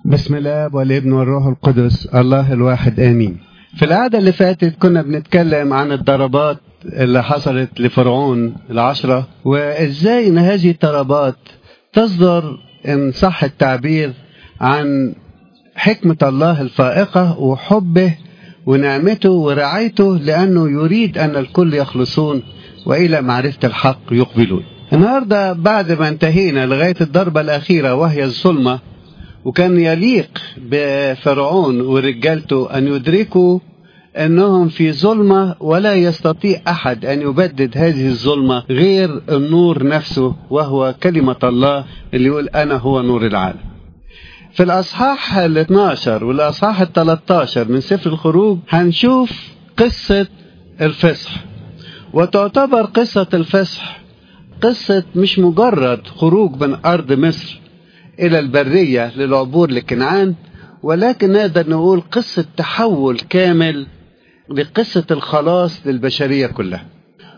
بسم الله والابن والروح القدس الله الواحد آمين. في القعدة اللي فاتت كنا بنتكلم عن الضربات اللي حصلت لفرعون 10، وإزاي إن هذه الضربات تصدر إن صح التعبير عن حكمة الله الفائقة وحبه ونعمته ورعايته، لأنه يريد أن الكل يخلصون وإلى معرفة الحق يقبلون. النهاردة بعد ما انتهينا لغاية الضربة الأخيرة وهي الظلمة، وكان يليق بفرعون ورجالته أن يدركوا أنهم في ظلمة ولا يستطيع أحد أن يبدد هذه الظلمة غير النور نفسه، وهو كلمة الله اللي يقول أنا هو نور العالم. في الأصحاح 12 والأصحاح 13 من سفر الخروج هنشوف قصة الفصح، وتعتبر قصة الفصح قصة مش مجرد خروج من أرض مصر إلى البرية للعبور لكنعان، ولكن نقدر نقول قصة تحول كامل لقصة الخلاص للبشرية كلها.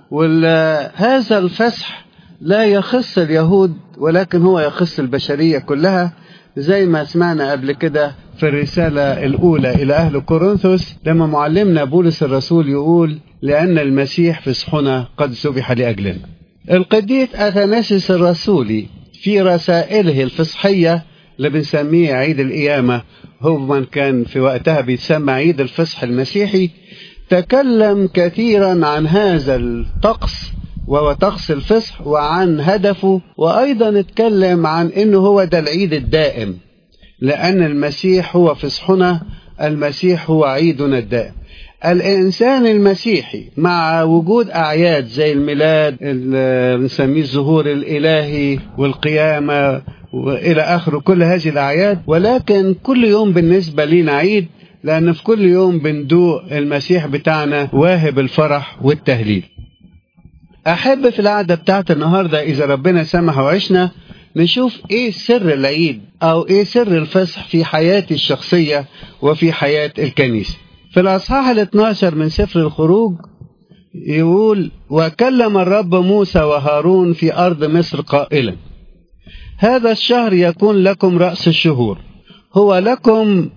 وهذا الفصح لا يخص اليهود ولكن هو يخص البشرية كلها، زي ما سمعنا قبل كده في الرسالة الأولى إلى أهل كورنثوس لما معلمنا بولس الرسول يقول لأن المسيح فصحنا قد ذبح لأجلنا. القديس أثناسيوس الرسولي في رسائله الفصحية اللي بنسميه عيد القيامة، هو من كان في وقتها بيتسمى عيد الفصح المسيحي، تكلم كثيرا عن هذا الطقس وهو طقس الفصح وعن هدفه، وأيضا اتكلم عن انه هو ده العيد الدائم، لأن المسيح هو فصحنا، المسيح هو عيدنا الدائم. الإنسان المسيحي مع وجود أعياد زي الميلاد اللي بنسميه الظهور الإلهي والقيامة وإلى آخره، كل هذه الأعياد، ولكن كل يوم بالنسبة لنا عيد، لأن في كل يوم بندوق المسيح بتاعنا واهب الفرح والتهليل. أحب في القعدة بتاعت النهاردة إذا ربنا سمح وعشنا نشوف إيه سر العيد أو إيه سر الفصح في حياتي الشخصية وفي حياة الكنيسة. في الأصحاح 12 من سفر الخروج يقول وكلم الرب موسى وهارون في أرض مصر قائلا هذا الشهر يكون لكم رأس الشهور، هو لكم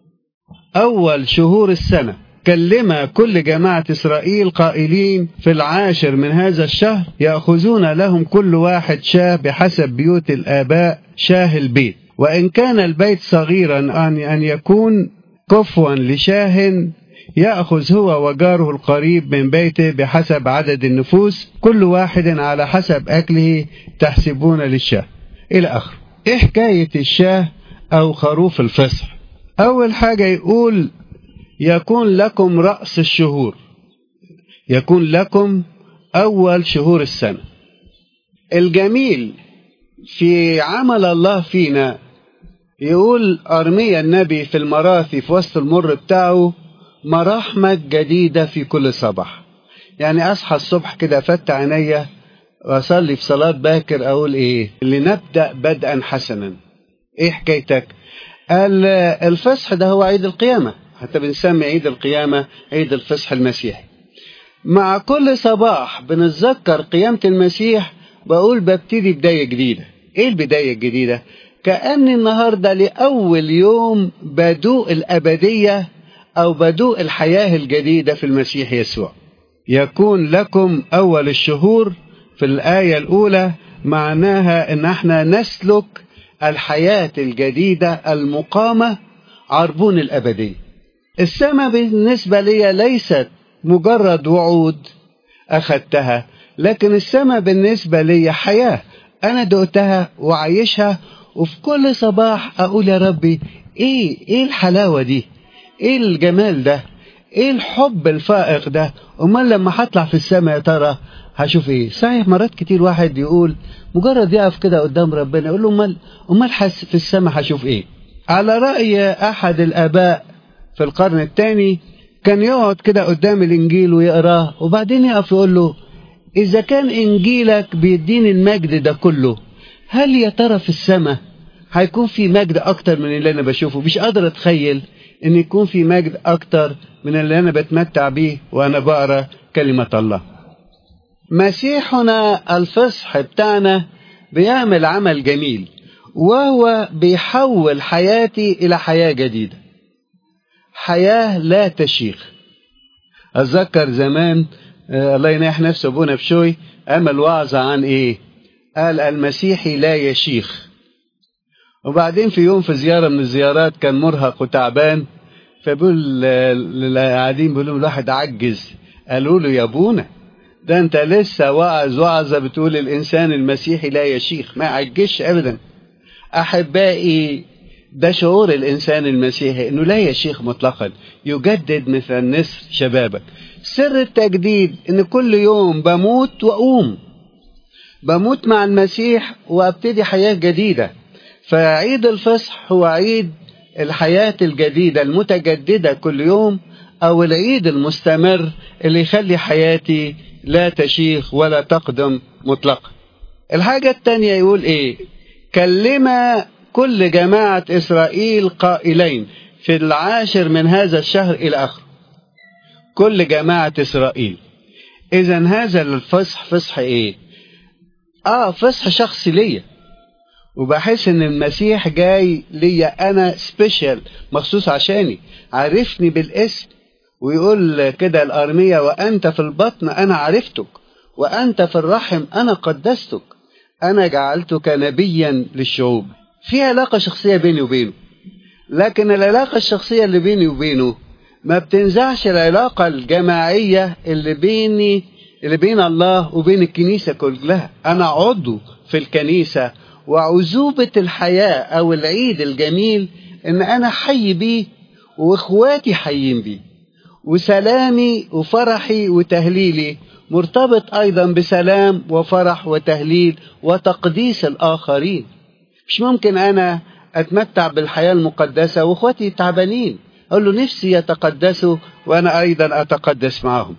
أول شهور السنة. كلم كل جماعة إسرائيل قائلين في 10 من هذا الشهر يأخذون لهم كل واحد شاه بحسب بيوت الآباء شاه البيت، وإن كان البيت صغيرا أن يكون كفوا لشاه يأخذ هو وجاره القريب من بيته بحسب عدد النفوس، كل واحد على حسب أكله تحسبون للشاه إلى آخر. إيه حكاية الشاه أو خروف الفصح؟ أول حاجة يقول يكون لكم رأس الشهور، يكون لكم أول شهور السنة. الجميل في عمل الله فينا يقول أرميا النبي في المراثي في وسط المر بتاعه مراحمة جديدة في كل صباح. يعني أصحى الصبح كده أفتح عينيا وأصلي في صلاة باكر أقول إيه لنبدأ بدءا حسنا. إيه حكايتك؟ قال الفصح ده هو عيد القيامة، حتى بنسمي عيد القيامة عيد الفصح المسيحي. مع كل صباح بنتذكر قيامة المسيح بقول ببتدي بداية جديدة. إيه البداية الجديدة؟ كأن النهاردة لأول يوم بدوء الأبدية أو بدوء الحياة الجديدة في المسيح يسوع. يكون لكم أول الشهور في الآية الأولى معناها إن احنا نسلك الحياة الجديدة المقامة عربون الأبدية. السماء بالنسبة لي ليست مجرد وعود أخذتها، لكن السماء بالنسبة لي حياة أنا دقتها وعايشها، وفي كل صباح أقول يا ربي إيه الحلاوة دي، إيه الجمال ده، إيه الحب الفائق ده، أمال لما هطلع في السماء يا ترى هشوف إيه؟ صحيح مرات كتير واحد يقول مجرد يقف كده قدام ربنا يقول له أمال في السماء هشوف إيه؟ على رأي أحد الآباء في القرن الثاني كان يقعد كده قدام الإنجيل ويقراه، وبعدين يقف يقول له إذا كان إنجيلك بيديني المجد ده كله، هل يا ترى في السماء هيكون في مجد أكتر من اللي أنا بشوفه؟ مش قادر أتخيل إن يكون في مجد أكتر من اللي أنا بتمتع بيه وأنا بقرأ كلمة الله. مسيحنا الفصح بتاعنا بيعمل عمل جميل، وهو بيحول حياتي إلى حياة جديدة، حياة لا تشيخ. أتذكر زمان الله ينيح نفسه أبونا بشوي عمل وعظة عن إيه؟ قال المسيحي لا يشيخ. وبعدين في يوم في زيارة من الزيارات كان مرهق وتعبان، فبيقول للقاعدين بيقول لهم الواحد عجز. قالوا له يا ابونا ده انت لسه واعظ وعظة بتقول الانسان المسيحي لا يشيخ، ما يعجزش ابدا. احبائي ده شعور الانسان المسيحي انه لا يشيخ مطلقا، يجدد مثل النسر شبابك. سر التجديد ان كل يوم بموت واقوم، بموت مع المسيح وابتدي حياة جديدة. فعيد الفصح هو عيد الحياة الجديدة المتجددة كل يوم، أو العيد المستمر اللي يخلي حياتي لا تشيخ ولا تقدم مطلقا. الحاجة التانية يقول إيه؟ كلم كل جماعة إسرائيل قائلين في 10 من هذا الشهر إلى آخره. كل جماعة إسرائيل. إذن هذا الفصح فصح إيه؟ فصح شخصي ليا، وبحس ان المسيح جاي ليا انا سبيشال مخصوص عشاني، عرفني بالاسم. ويقول كده الارمية وانت في البطن انا عرفتك، وانت في الرحم انا قدستك، انا جعلتك نبيا للشعوب. في علاقة شخصية بيني وبينه، لكن العلاقة الشخصية اللي بيني وبينه ما بتنزعش العلاقة الجماعية اللي بين الله وبين الكنيسة كلها. انا عضو في الكنيسة، وعزوبة الحياة أو العيد الجميل إن أنا حي بيه وإخواتي حيين بيه، وسلامي وفرحي وتهليلي مرتبط أيضا بسلام وفرح وتهليل وتقديس الآخرين. مش ممكن أنا أتمتع بالحياة المقدسة وإخواتي تعبانين أقول له نفسي يتقدسوا وأنا أيضا أتقدس معهم.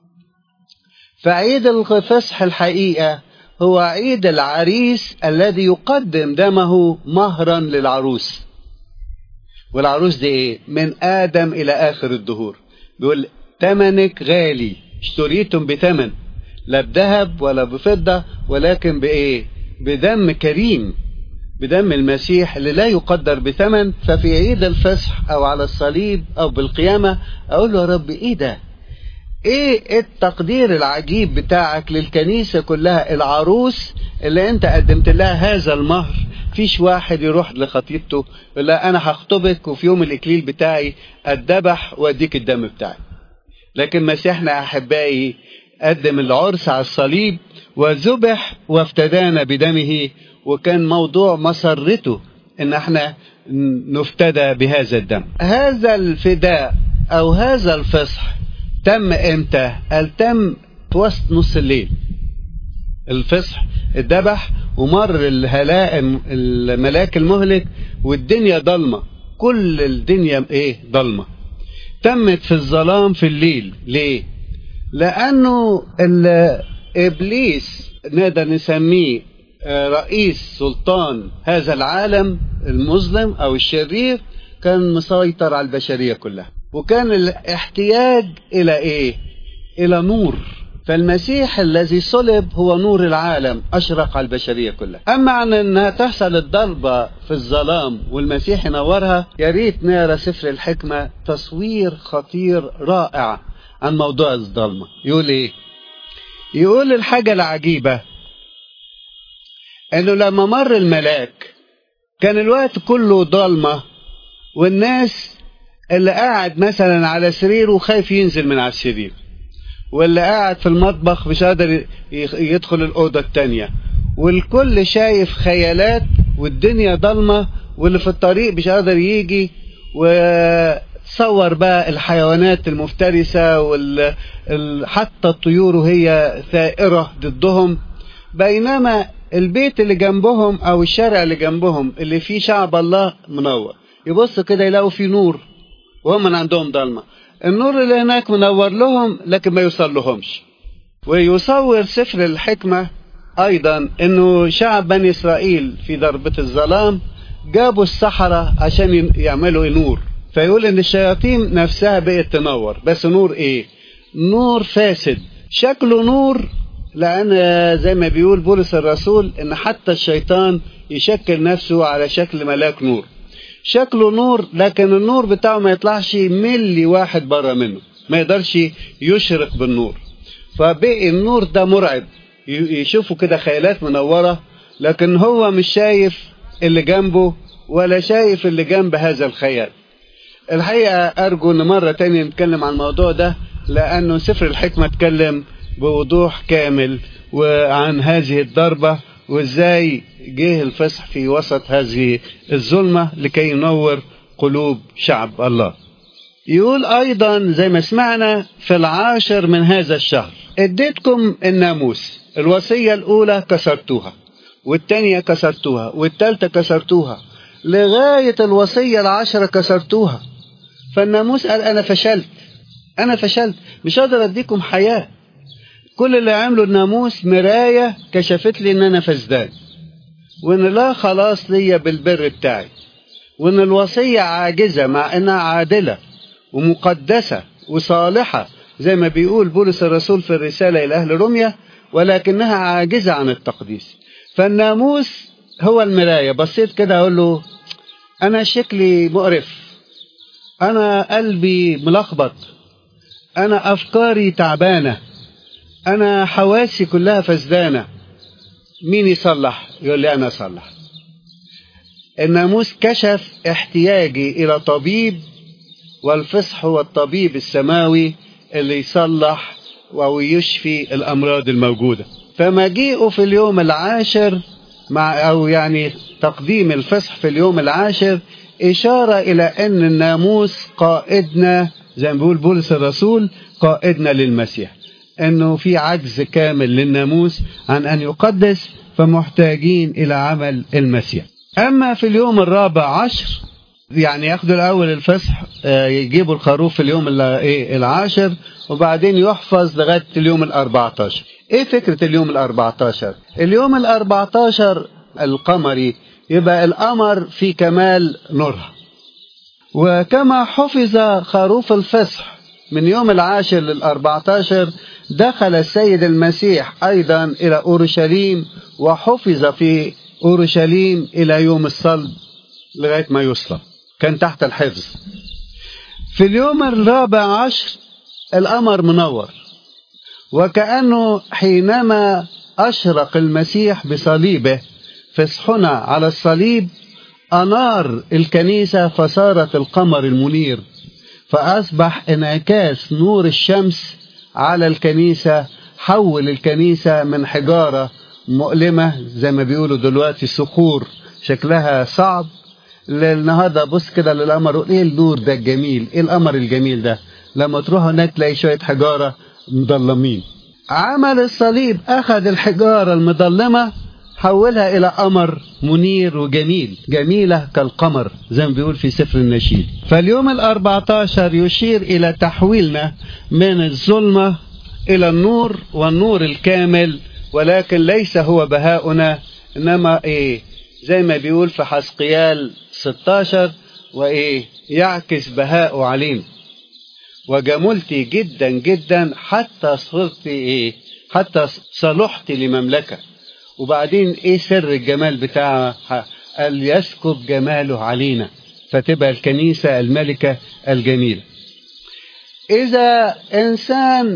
فعيد الفصح الحقيقة هو عيد العريس الذي يقدم دمه مهرا للعروس. والعروس دي ايه؟ من آدم إلى آخر الدهور. بيقول تمنك غالي، اشتريتم بثمن، لا بذهب ولا بفضة، ولكن بإيه؟ بدم كريم، بدم المسيح اللي لا يقدر بثمن. ففي عيد الفصح أو على الصليب أو بالقيامة أقول له يا رب إيه ده؟ ايه التقدير العجيب بتاعك للكنيسة كلها، العروس اللي انت قدمت لها هذا المهر. فيش واحد يروح لخطيبته يقول لها انا هخطبك وفي يوم الاكليل بتاعي اتذبح واديك الدم بتاعي. لكن مسيحنا احبائي قدم العرس على الصليب وذبح وافتدانا بدمه، وكان موضوع مسرته ان احنا نفتدى بهذا الدم. هذا الفداء او هذا الفصح تم امتى؟ قال تم في وسط نص الليل. الفصح اتذبح ومر الهلاء الملاك المهلك والدنيا ضلمة، كل الدنيا ايه؟ ضلمة. تمت في الظلام في الليل. ليه؟ لانه ابليس نقدر نسميه رئيس سلطان هذا العالم المظلم او الشرير، كان مسيطر على البشرية كلها، وكان الاحتياج إلى إيه؟ إلى نور. فالمسيح الذي صلب هو نور العالم، أشرق على البشرية كلها. أما عن أنها تحصل الضلبة في الظلام والمسيح ينورها، يا ريت نقرا سفر الحكمة تصوير خطير رائع عن موضوع الظلمة. يقول إيه؟ يقول الحاجة العجيبة أنه لما مر الملاك كان الوقت كله ضلمة، والناس اللي قاعد مثلا على سريره خايف ينزل من على السرير، واللي قاعد في المطبخ مش قادر يدخل الأوضة التانية، والكل شايف خيالات والدنيا ضلمة، واللي في الطريق مش قادر يجي. وتصور بقى الحيوانات المفترسة حتى الطيور وهي ثائرة ضدهم، بينما البيت اللي جنبهم أو الشارع اللي جنبهم اللي فيه شعب الله منور، يبص كده يلاقوا فيه نور وهم من عندهم ضلمة. النور اللي هناك منور لهم لكن ما يوصل لهمش. ويصور سفر الحكمة أيضا أنه شعب بني إسرائيل في ضربة الظلام جابوا السحرة عشان يعملوا نور، فيقول أن الشياطين نفسها بقت تنور، بس نور إيه؟ نور فاسد، شكله نور لأن زي ما بيقول بولس الرسول إن حتى الشيطان يشكل نفسه على شكل ملاك نور، شكله نور لكن النور بتاعه ما يطلعش ملي واحد بره منه، ما يقدرش يشرق بالنور. فبقي النور ده مرعب، يشوفوا كده خيالات منورة لكن هو مش شايف اللي جنبه ولا شايف اللي جنب هذا الخيال. الحقيقة أرجو أن مرة تانية نتكلم عن الموضوع ده، لأنه سفر الحكمة اتكلم بوضوح كامل وعن هذه الضربة وإزاي جه الفصح في وسط هذه الظلمة لكي ينور قلوب شعب الله. يقول أيضا زي ما سمعنا في 10 من هذا الشهر اديتكم الناموس، الوصية الأولى كسرتوها والتانية كسرتوها والتالتة كسرتوها لغاية الوصية 10 كسرتوها. فالناموس قال أنا فشلت مش قادر أديكم حياة. كل اللي عمله الناموس مراية كشفت لي إن أنا فسدان، وإن لا خلاص ليا بالبر بتاعي، وإن الوصية عاجزة مع إنها عادلة ومقدسة وصالحة زي ما بيقول بولس الرسول في الرسالة إلى أهل روميا، ولكنها عاجزة عن التقديس. فالناموس هو المراية. بصيت كده أقول له أنا شكلي مقرف، أنا قلبي ملخبط، أنا أفكاري تعبانة، أنا حواسي كلها فسدانة، مين يصلح؟ يقول لي أنا أصلح. الناموس كشف احتياجي إلى طبيب، والفصح هو الطبيب السماوي اللي يصلح ويشفي الأمراض الموجودة. فمجيئه في اليوم 10 أو يعني تقديم الفصح في اليوم 10 إشارة إلى أن الناموس قائدنا، زي ما بيقول بولس الرسول قائدنا للمسيح، أنه في عجز كامل للناموس عن أن يقدس، فمحتاجين إلى عمل المسيح. أما في اليوم 14 يعني ياخدوا الأول الفصح، يجيبوا الخروف في اليوم 10 وبعدين يحفظ لغاية اليوم 14. إيه فكرة اليوم 14؟ اليوم 14 القمري يبقى القمر في كمال نورها، وكما حفظ خروف الفصح من يوم 10 ل14 دخل السيد المسيح أيضا إلى أورشليم وحفظ في أورشليم إلى يوم الصلب لغاية ما يصلب، كان تحت الحفظ. في اليوم 14 القمر منور، وكأنه حينما أشرق المسيح بصليبه فصحنا على الصليب أنار الكنيسة فصارت القمر المنير، فأصبح انعكاس نور الشمس على الكنيسة، حول الكنيسة من حجارة مؤلمة زي ما بيقولوا دلوقتي صخور شكلها صعب، للنهارده بص كده للقمر، ايه النور ده الجميل، ايه القمر الجميل ده، لما تروح هناك تلاقي شوية حجارة مظلمين. عمل الصليب أخذ الحجارة المظلمة حولها إلى قمر منير وجميل، جميلة كالقمر زي ما بيقول في سفر النشيد. فاليوم 14 يشير إلى تحويلنا من الظلمة إلى النور، والنور الكامل، ولكن ليس هو بهاؤنا، إنما زي ما بيقول في حزقيال 16 يعكس بهاء علينا، وجملتي جدا جدا حتى صرت حتى صلحت لمملكة. وبعدين سر الجمال بتاعها؟ قال يسكب جماله علينا، فتبقى الكنيسة الملكة الجميلة. إذا إنسان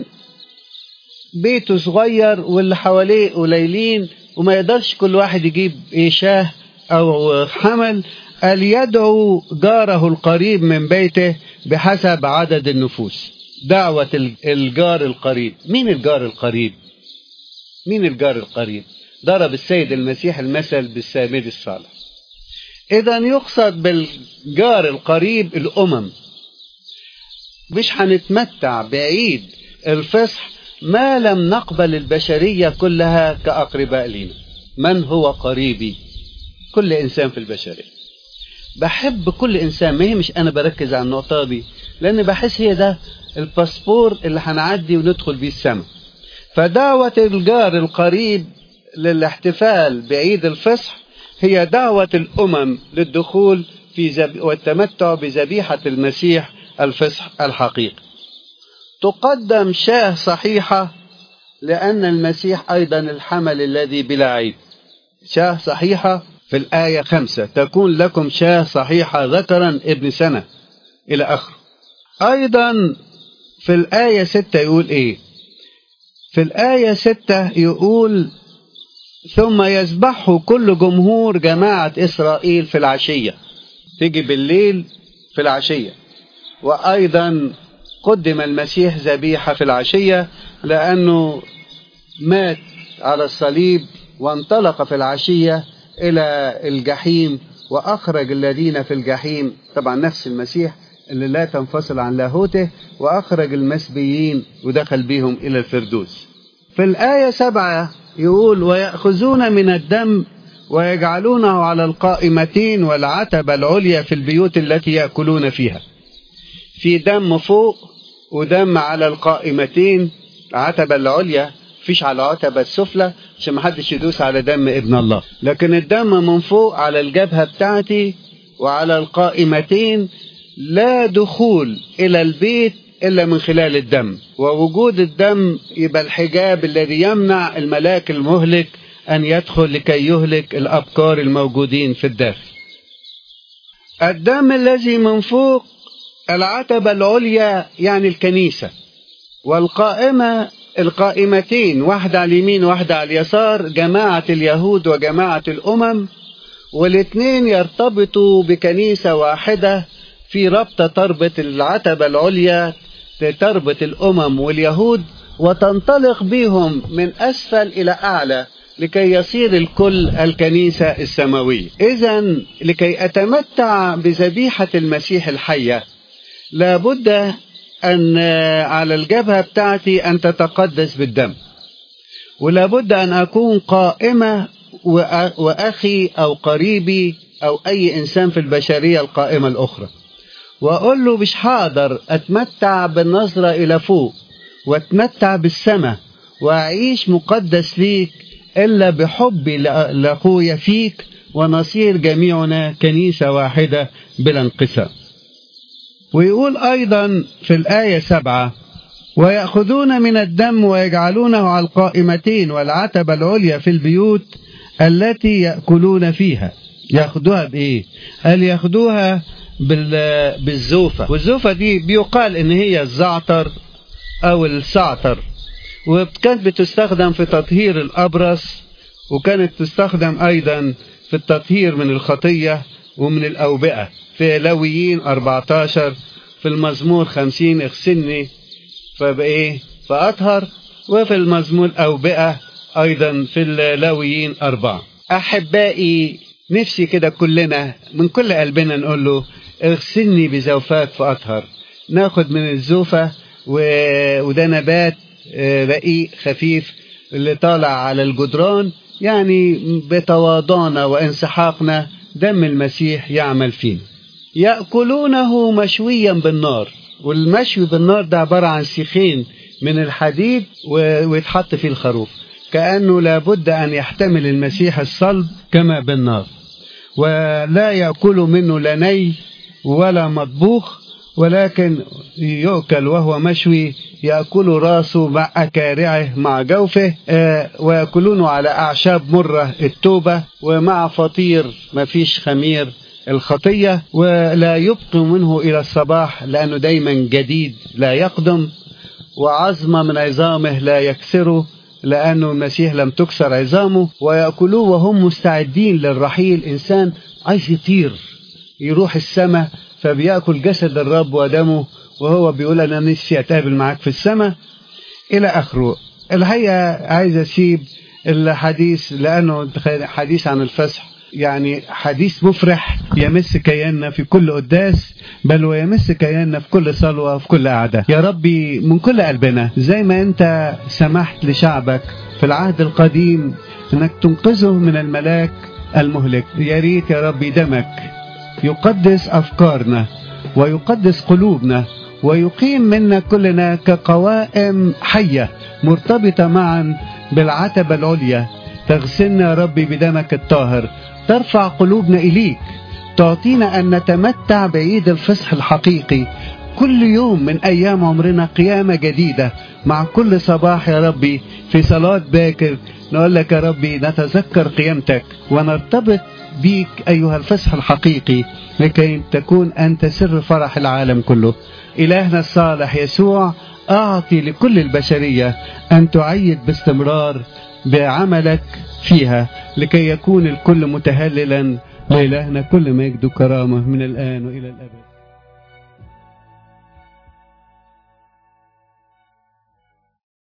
بيته صغير واللي حواليه قليلين وما يقدرش كل واحد يجيب شاه أو حمل، قال يدعو جاره القريب من بيته بحسب عدد النفوس. دعوة الجار القريب. مين الجار القريب؟ مين الجار القريب؟ ضرب السيد المسيح المثل بالسامري الصالح. إذا يقصد بالجار القريب الأمم. مش هنتمتع بعيد الفصح ما لم نقبل البشرية كلها كأقرباء لنا. من هو قريبي؟ كل إنسان في البشرية. بحب كل إنسان، ما هي مش أنا بركز على النقطة دي، لأن بحس هي ده الباسبور اللي هنعدي وندخل بيه السماء. فدعوة الجار القريب للاحتفال بعيد الفصح هي دعوة الأمم للدخول في والتمتع بذبيحة المسيح الفصح الحقيقي. تقدم شاة صحيحة لأن المسيح أيضا الحمل الذي بلا عيب. شاة صحيحة في الآية 5 تكون لكم شاة صحيحة ذكرا ابن سنة إلى آخره. أيضا في الآية 6 يقول إيه؟ في الآية 6 يقول ثم يذبحه كل جمهور جماعة إسرائيل في العشية. تيجي بالليل في العشية. وأيضا قدم المسيح ذبيحة في العشية لأنه مات على الصليب وانطلق في العشية إلى الجحيم وأخرج الذين في الجحيم، طبعا نفس المسيح اللي لا تنفصل عن لاهوته، وأخرج المسبيين ودخل بهم إلى الفردوس. في الآية 7 يقول ويأخذون من الدم ويجعلونه على القائمتين والعتبة العليا في البيوت التي يأكلون فيها. في دم فوق ودم على القائمتين، العتبة العليا فيش على العتبة السفلى عشان محدش يدوس على دم ابن الله، لكن الدم من فوق على الجبهة بتاعتي وعلى القائمتين. لا دخول إلى البيت إلا من خلال الدم، ووجود الدم يبقى الحجاب الذي يمنع الملاك المهلك أن يدخل لكي يهلك الأبكار الموجودين في الداخل. الدم الذي من فوق العتبة العليا يعني الكنيسة، القائمتين واحدة على اليمين واحدة على اليسار جماعة اليهود وجماعة الأمم، والاثنين يرتبطوا بكنيسة واحدة في ربطة تربط العتبة العليا تربط الأمم واليهود وتنطلق بهم من أسفل إلى أعلى لكي يصير الكل الكنيسة السماوية. إذن لكي أتمتع بذبيحة المسيح الحية لابد أن على الجبهة بتاعتي أن تتقدس بالدم، ولابد أن أكون قائمة وأخي أو قريبي أو أي إنسان في البشرية القائمة الأخرى، وأقول له مش حاضر أتمتع بالنظرة إلى فوق وأتمتع بالسماء وأعيش مقدس ليك إلا بحبي لأخويا فيك، ونصير جميعنا كنيسة واحدة بلا انقسام. ويقول أيضا في الآية 7 ويأخذون من الدم ويجعلونه على القائمتين والعتبة العليا في البيوت التي يأكلون فيها. يأخذوها بإيه؟ قال يأخذوها بالزوفة، والزوفة دي بيقال إن هي الزعتر أو السعتر، وكانت بتستخدم في تطهير الأبرص، وكانت تستخدم أيضا في التطهير من الخطية ومن الأوبئة. في لاويين 14 في المزمور 50 اغسلني فأطهر، وفي المزمور أوبئة أيضا في اللاويين 4. أحبائي نفسي كده كلنا من كل قلبنا نقول له اغسلني بزوفات فأطهر. ناخد من الزوفة وده نبات رقيق خفيف اللي طالع على الجدران، يعني بتواضعنا وانسحاقنا دم المسيح يعمل فينا. يأكلونه مشويا بالنار، والمشوي بالنار ده عبارة عن سيخين من الحديد ويتحط فيه الخروف، كأنه لابد أن يحتمل المسيح الصلب كما بالنار، ولا يأكل منه لا ني ولا مطبوخ، ولكن يؤكل وهو مشوي، يأكل راسه مع أكارعه مع جوفه، ويأكلونه على أعشاب مرة التوبة، ومع فطير ما فيش خمير الخطية، ولا يبقي منه إلى الصباح لأنه دايما جديد لا يقدم، وعظم من عظامه لا يكسره لأنه المسيح لم تكسر عظامه. ويأكلوه وهم مستعدين للرحيل، إنسان عايز يطير يروح السماء فبيأكل جسد الرب ودمه وهو بيقول أنا نفسي أتقابل معاك في السماء إلى آخره. الحقيقة عايز أسيب الحديث لأنه حديث عن الفسح يعني حديث مفرح يمس كياننا في كل قداس، بل ويمس كياننا في كل صلوة وفي كل قعدة. يا ربي من كل قلبنا زي ما أنت سمحت لشعبك في العهد القديم أنك تنقذه من الملاك المهلك، يا ريت يا ربي دمك يقدس أفكارنا ويقدس قلوبنا ويقيم منا كلنا كقوائم حية مرتبطة معا بالعتبة العليا. تغسلنا يا ربي بدمك الطاهر، ترفع قلوبنا إليك، تعطينا أن نتمتع بعيد الفصح الحقيقي كل يوم من أيام عمرنا قيامة جديدة. مع كل صباح يا ربي في صلاة باكر نقول لك يا ربي نتذكر قيامتك ونرتبط بيك أيها الفصح الحقيقي لكي تكون أنت سر فرح العالم كله. إلهنا الصالح يسوع أعطي لكل البشرية أن تعيد باستمرار بعملك فيها لكي يكون الكل متهللا. لإلهنا كل مجد وكرامة من الآن وإلى الأبد.